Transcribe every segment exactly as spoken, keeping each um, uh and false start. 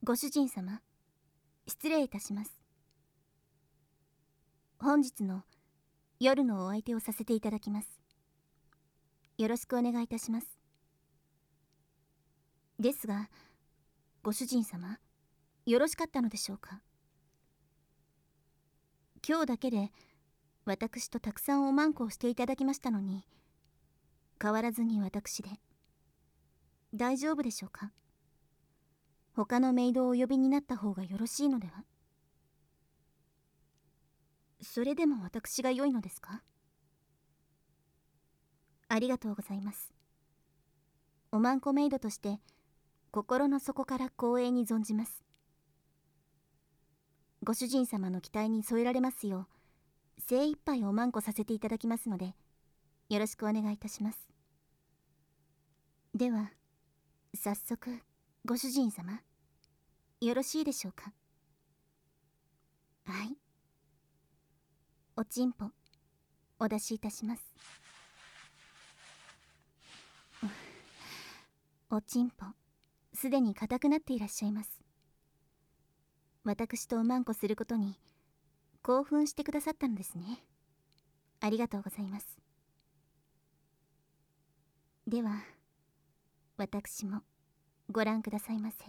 ご主人様、失礼いたします。本日の夜のお相手をさせていただきます。よろしくお願いいたします。ですが、ご主人様、よろしかったのでしょうか。今日だけで私とたくさんおまんこをしていただきましたのに、変わらずに私で大丈夫でしょうか。他のメイドをお呼びになった方がよろしいのでは。それでも私が良いのですか。ありがとうございます。おまんこメイドとして心の底から光栄に存じます。ご主人様の期待に添えられますよう精一杯おまんこさせていただきますので、よろしくお願いいたします。では早速ご主人様、よろしいでしょうか。はい、おちんぽお出しいたします。おちんぽすでに硬くなっていらっしゃいます。私とおまんこすることに興奮してくださったのですね。ありがとうございます。では私もご覧くださいませ。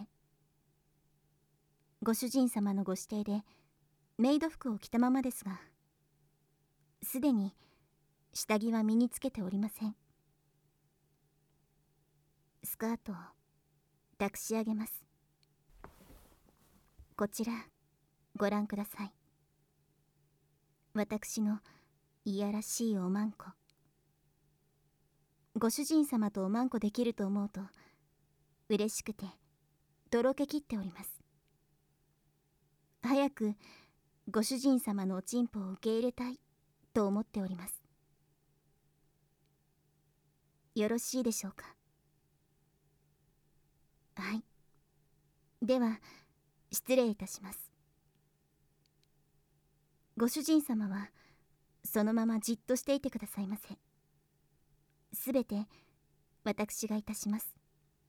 ご主人様のご指定でメイド服を着たままですが、すでに下着は身につけておりません。スカートを抱くし上げます。こちらご覧ください。私のいやらしいおまんこ。ご主人様とおまんこできると思うと嬉しくてとろけきっております。早くご主人様のおちんぽを受け入れたいと思っております。よろしいでしょうか。はい、では失礼いたします。ご主人様はそのままじっとしていてくださいませ。すべて私がいたします。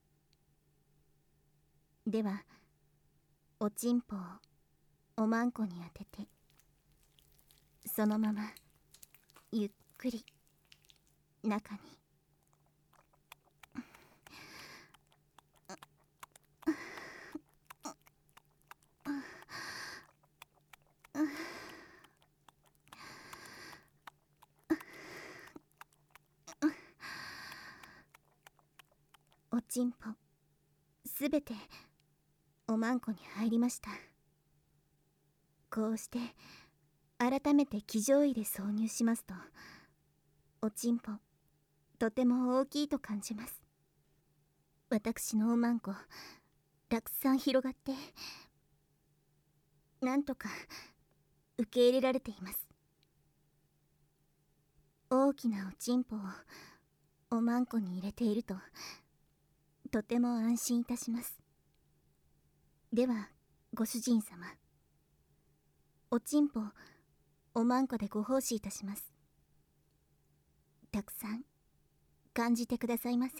ではおちんぽをおまんこに当てて、そのままゆっくり中に。おちんぽすべておまんこに入りました。こうして改めて騎乗位で挿入しますと、おちんぽとても大きいと感じます。私のおまんこたくさん広がって、なんとか受け入れられています。大きなおちんぽをおまんこに入れているととても安心いたします。ではご主人様、おちんぽおまんこでご奉仕いたします。たくさん感じてくださいませ。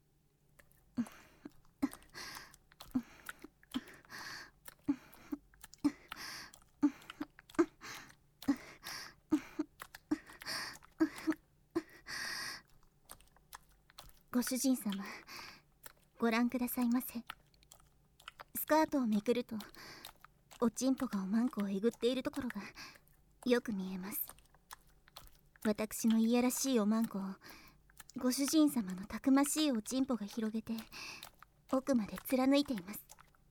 ご主人様、ご覧くださいませ。スカートをめくるとおちんぽがおまんこをえぐっているところがよく見えます。私のいやらしいおまんこをご主人様のたくましいおちんぽが広げて奥まで貫いています。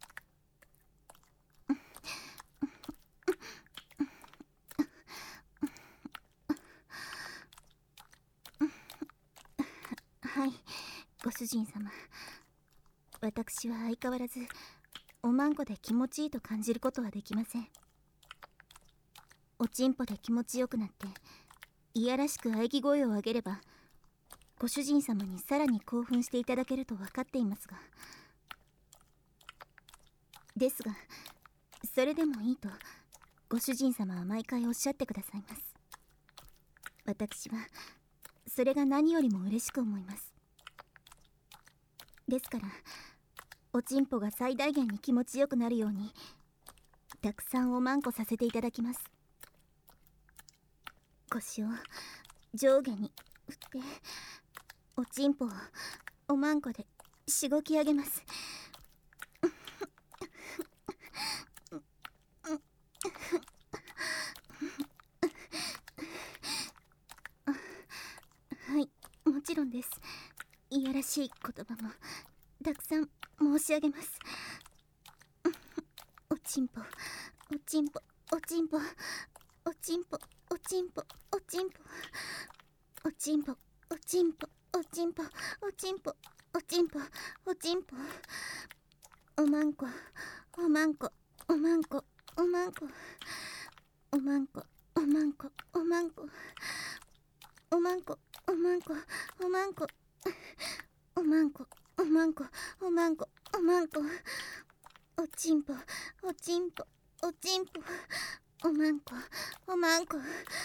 はい、ご主人様、私は相変わらずおまんこで気持ちいいと感じることはできません。おちんぽで気持ちよくなっていやらしく喘ぎ声を上げればご主人様にさらに興奮していただけると分かっていますが、ですがそれでもいいとご主人様は毎回おっしゃってくださいます。私はそれが何よりも嬉しく思います。ですからおちんぽが最大限に気持ちよくなるようにたくさんおまんこさせていただきます。腰を上下に振っておちんぽをおまんこでしごき上げます。はい、もちろんです。いやらしい言葉もたくさん申し上げます。おちんぽおちんぽおちんぽおちんぽおちんぽおちんぽおちんぽおちんぽおちんぽおちんぽおちんぽおちんぽおまんこおまんこおまんこおまんこおまんこおまんこおまんこおまんこおまんこおまんこおまんこおまんこおまんこおまんこおちんぽおちんぽおちんぽおまんこおまんこ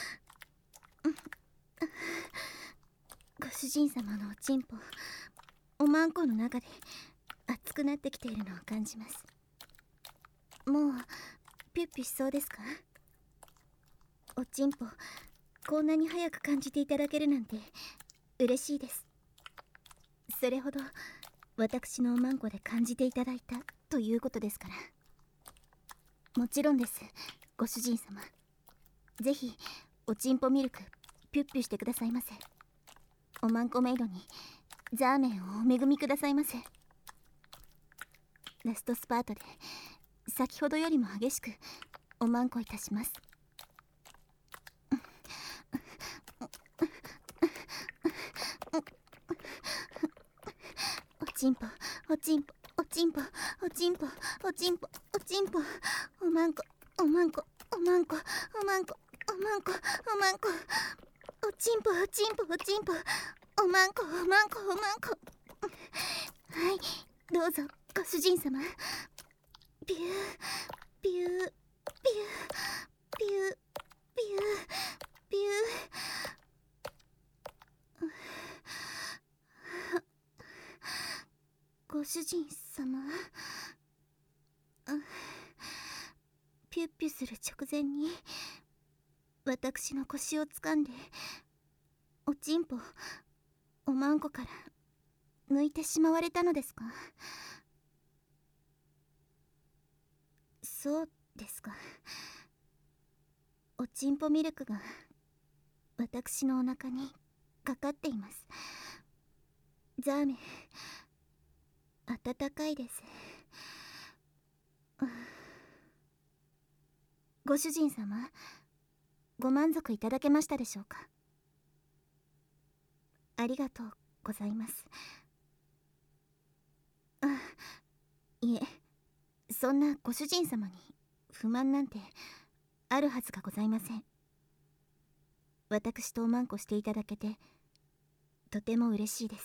ご主人様のおちんぽおまんこの中で熱くなってきているのを感じます。もうピュッピュしそうですか？おちんぽこんなに早く感じていただけるなんて嬉しいです。それほど私のおまんこで感じていただいたということですから。もちろんです、ご主人様。ぜひおちんぽミルクピュッピュしてくださいませ。おまんこメイドにザーメンをお恵みくださいませ。ラストスパートで先ほどよりも激しくおまんこいたします。おちんぽおちんぽおちんぽおちんぽおちんぽおちんぽおまんこおまんこおまんこおまんこおまんこおまんこおちんぽおちんぽおちんぽおまんこおまんこおまんこ。はい、どうぞご主人様。ピューピューピューピューピューピュー。ご主人様、ピュッピュする直前に私の腰を掴んでおちんぽおまんこから抜いてしまわれたのですか？そうですか。おちんぽミルクが私のお腹にかかっています。ザーメン温かいです。ご主人様、ご満足いただけましたでしょうか？ありがとうございます。あ、いえ、そんなご主人様に不満なんてあるはずがございません。私とおまんこしていただけてとても嬉しいです。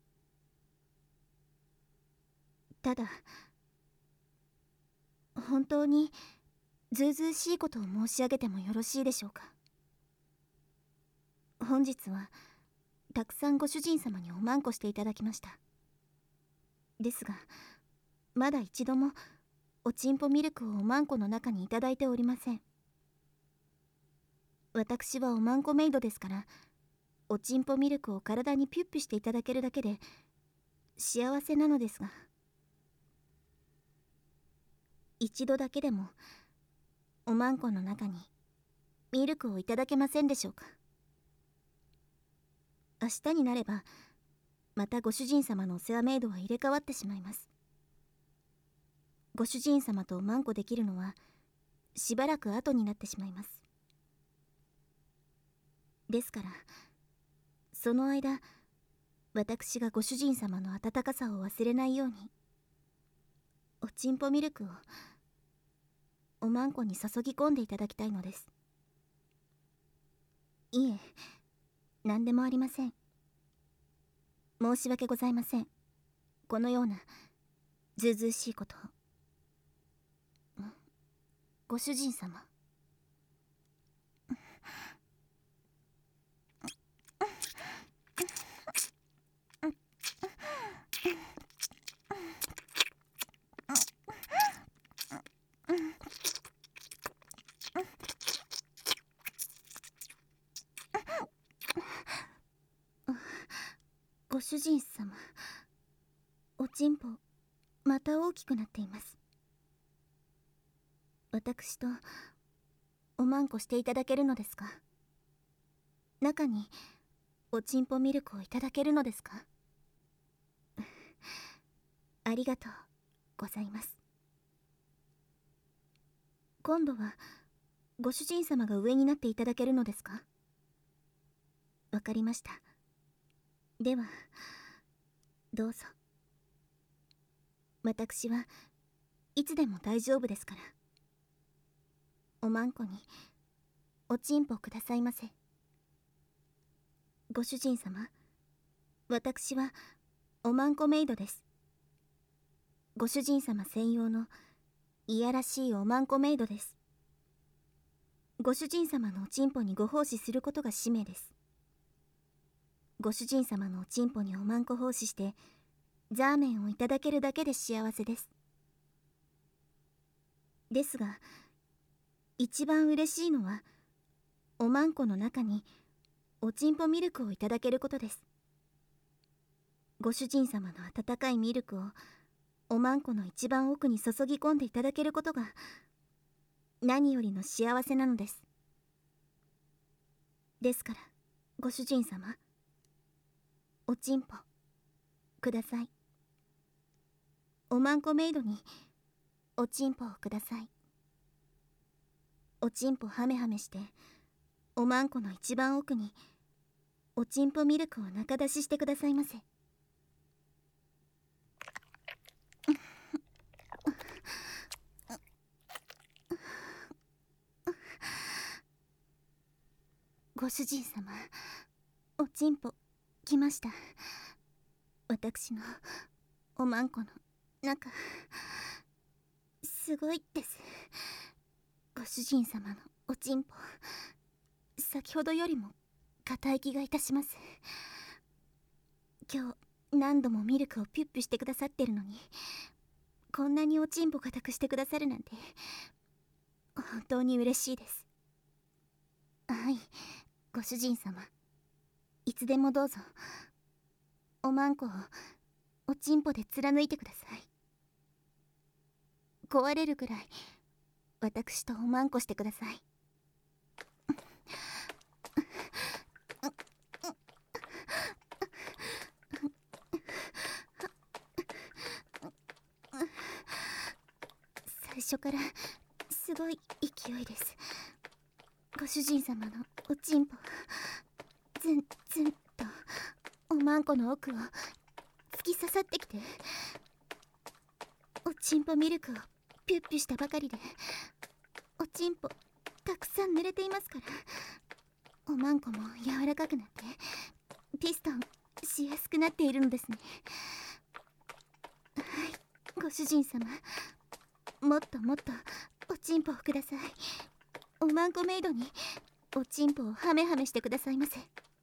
ただ本当にずうずうしいことを申し上げてもよろしいでしょうか？本日はたくさんご主人様におまんこしていただきました。ですがまだ一度もおちんぽミルクをおまんこの中にいただいておりません。私はおまんこメイドですから、おちんぽミルクを体にピュッピュしていただけるだけで幸せなのですが、一度だけでもおまんこの中にミルクをいただけませんでしょうか？明日になればまたご主人様のお世話メイドは入れ替わってしまいます。ご主人様とおまんこできるのはしばらく後になってしまいます。ですからその間、私がご主人様の温かさを忘れないようにおちんぽミルクをおまんこに注ぎ込んでいただきたいのです。いえ、何でもありません。申し訳ございません。このようなずうずうしいことを。ご主人様。 主人様、おちんぽまた大きくなっています。私とおまんこしていただけるのですか？中におちんぽミルクをいただけるのですか？ありがとうございます。今度はご主人様が上になっていただけるのですか？わかりました。ではどうぞ。私はいつでも大丈夫ですから。おまんこにおちんぽくださいませ。ご主人様、私はおまんこメイドです。ご主人様専用のいやらしいおまんこメイドです。ご主人様のおちんぽにご奉仕することが使命です。ご主人様のおちんぽにおまんこ奉仕してザーメンをいただけるだけで幸せです。ですが一番嬉しいのはおまんこの中におちんぽミルクをいただけることです。ご主人様の温かいミルクをおまんこの一番奥に注ぎ込んでいただけることが何よりの幸せなのです。ですからご主人様、おちんぽください。おまんこメイドにおちんぽをください。おちんぽハメハメしておまんこの一番奥におちんぽミルクを中出ししてくださいませ。ご主人様、おちんぽ来ました。私のおまんこの中、すごいです。ご主人様のおちんぽ、先ほどよりも硬い気がいたします。今日何度もミルクをピュッピュしてくださってるのに、こんなにおちんぽ硬くしてくださるなんて本当に嬉しいです。はい、ご主人様、いつでもどうぞおまんこをおちんぽで貫いてください。壊れるくらい私とおまんこしてください。最初からすごい勢いです。ご主人様のおちんぽズンズンとおまんこの奥を突き刺さってきて、おちんぽミルクをピュッピュしたばかりでおちんぽたくさん濡れていますから、おまんこも柔らかくなってピストンしやすくなっているのですね。はい、ご主人様、もっともっとおちんぽをください。おまんこメイドにおちんぽをハメハメしてくださいませ。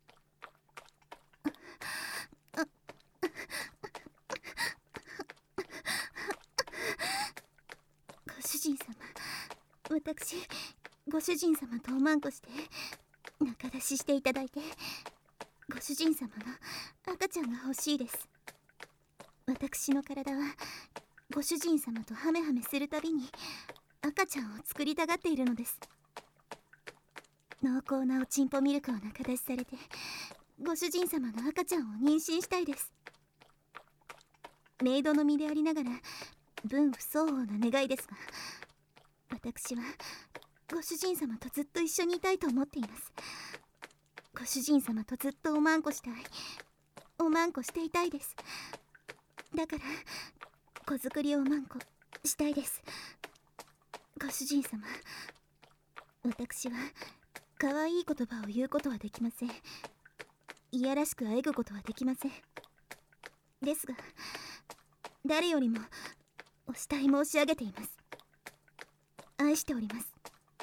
ご主人様、私ご主人様とおまんこして中出ししていただいて、ご主人様の赤ちゃんが欲しいです。私の体はご主人様とハメハメするたびに赤ちゃんを作りたがっているのです。濃厚なおちんぽミルクを中出しされてご主人様の赤ちゃんを妊娠したいです。メイドの身でありながら分不相応な願いですが、私はご主人様とずっと一緒にいたいと思っています。ご主人様とずっとおまんこしたい、おまんこしていたいです。だから子作りおまんこしたいです。ご主人様、私は可愛い言葉を言うことはできません。いやらしくあえぐことはできません。ですが誰よりもお慕い申し上げています。愛しております。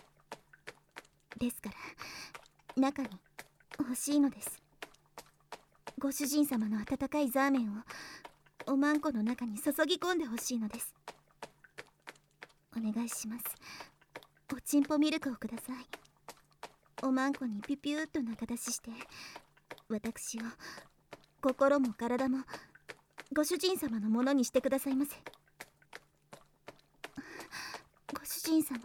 ですから中に欲しいのです。ご主人様の温かいザーメンをおまんこの中に注ぎ込んでほしいのです。お願いします。おちんぽミルクをください。おまんこにピュピューっと中出しして私を心も体もご主人様のものにしてくださいませ。ご主人様、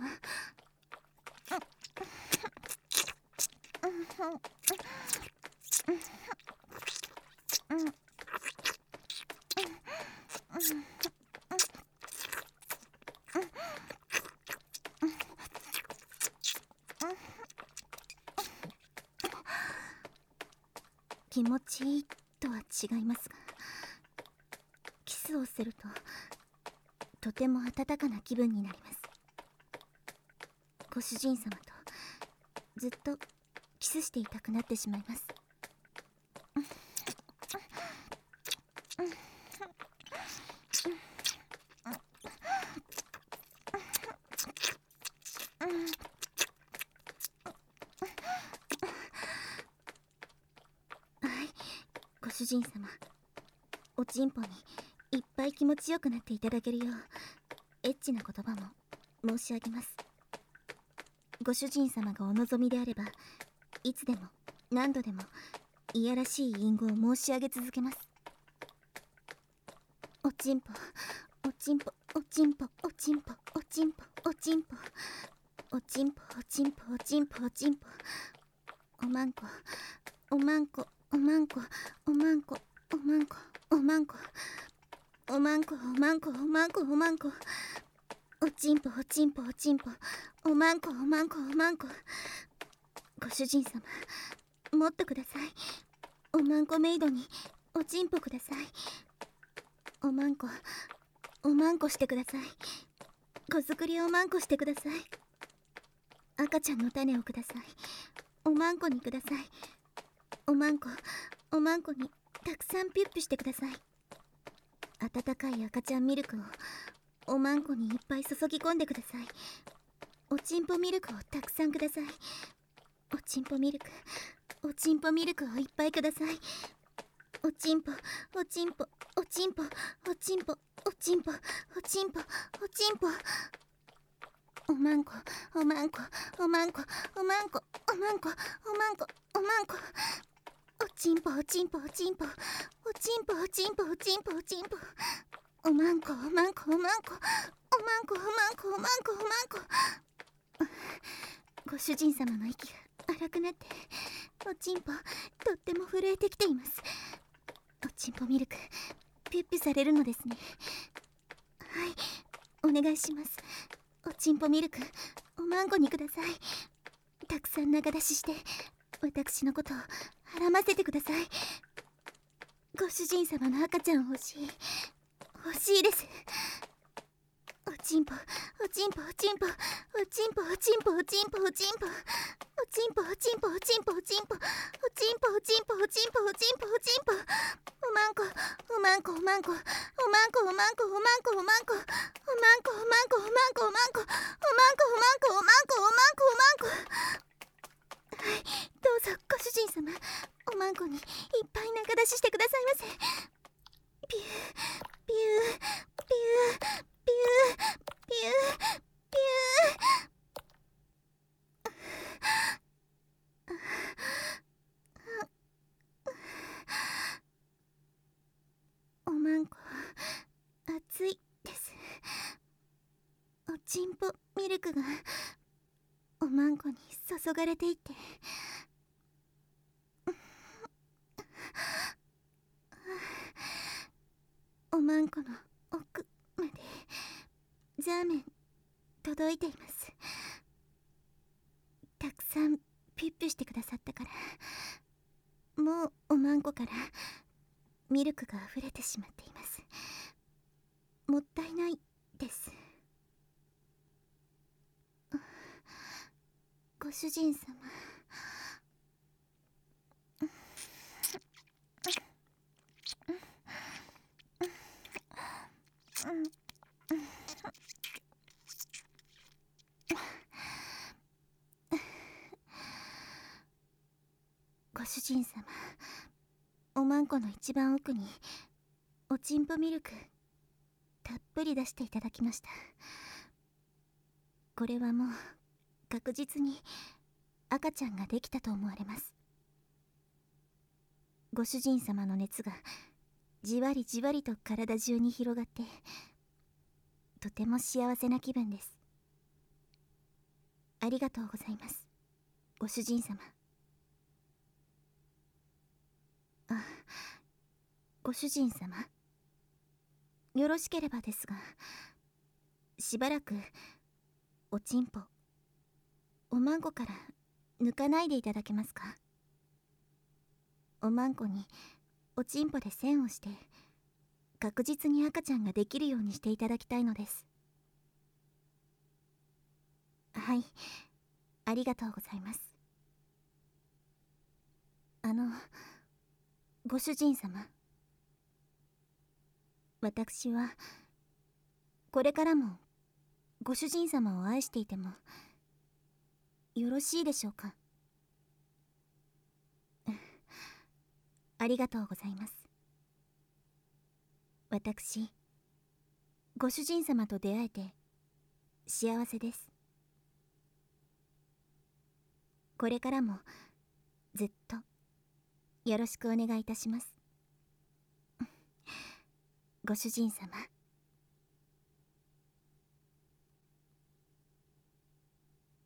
気持ちいいとは違いますが、キスをするととても温かな気分になります。ご主人様とずっとキスしていたくなってしまいます。はい、ご主人様、おちんぽにいっぱい気持ちよくなっていただけるようエッチな言葉も申し上げます。ご主人様がお望みであれば、いつでも何度でもいやらしい隠語を申し上げ続けます。おちんぽ、おちんぽ、おちんぽ、おちんぽ、おちんぽ、おちんぽ、おちんぽ、おちんぽ、おちんぽ、おちんぽ、おまんこ、おまんこ、おまんこ、おまんこ、おまんこ、おまんこ、おまんこ、おまんこ、おまんこ、おまんこ、おちんぽ、おちんぽ、おちんぽ、おまんこ、おまんこ、おまんこ。ご主人様、もっとください。おまんこメイドにおちんぽください。おまんこ、おまんこしてください。子作りおまんこしてください。赤ちゃんの種をください。おまんこにください。おまんこ、おまんこにたくさんピュッピュしてください。温かい赤ちゃんミルクをおまんこにいっぱい注ぎ込んでください。おちんぽミルクをたくさんください。おちんぽミルク、おちんぽミルクをいっぱいください。おちんぽ、おちんぽ、おちんぽ、おちんぽ、おちんぽ、おちんぽ、おちんぽ。おまんこ、おまんこ、おまんこ、おまんこ、おまんこ、おまんこ、おまんこ。おちんぽ、おちんぽ、おちんぽ、おちんぽ、おちんぽ、おちんぽ、おちんぽ。おまんこ、おまんこ、おまんこ、おまんこ、おまんこ、おまんこ、おまんこ。ご主人様の息が荒くなっておちんぽとっても震えてきています。おちんぽミルクピュッピュされるのですね。はい、お願いします。おちんぽミルクおまんこにください。たくさん長出しして私のことをはらませてください。ご主人様の赤ちゃん欲しい、欲しいです。おちんぽ、おちんぽ、おちんぽ、おちんぽ、おちんぽ、おちんぽ、おちんぽ、おちんぽ、おちんぽ、おちんぽ、おちんぽ、おちんぽ、おちんぽ、おちんぽ、おちんぽ、おちんぽ、おまんこ、おまんこ、おまんこ、おまんこ、おまんこ、おまんこ、おまんこ、おまんこ、おまんこ、おまんこ、おまんこ、おまんこ、おまんこ、おまんこ、おまんこ、おまんこ、おまんこ。はい、どうぞご主人様、おまんこにいっぱい長出ししてくださいませ。ピュー、ピュー、ピュー、ピュー、ピュー、ピュー。おまんこ熱いです。おちんぽミルクがおまんこに注がれていて、おまんこの奥までザーメン届いています。たくさんピュッピュしてくださったから、もうおまんこからミルクが溢れてしまっています。もったいないです。ご主人様、ご主人様、おまんこの一番奥におちんぽミルクたっぷり出していただきました。これはもう確実に赤ちゃんができたと思われます。 ご主人様の熱がじわりじわりと体中に広がって、とても幸せな気分です。ありがとうございます、ご主人様。あ、ご主人様、よろしければですが、しばらくおちんぽ、おまんこから抜かないでいただけますか。おまんこにおちんぽで線をして確実に赤ちゃんができるようにしていただきたいのです。はい、ありがとうございます。あの、ご主人様、私はこれからもご主人様を愛していてもよろしいでしょうか。ありがとうございます。私、ご主人様と出会えて幸せです。これからもずっとよろしくお願いいたします。ご主人様。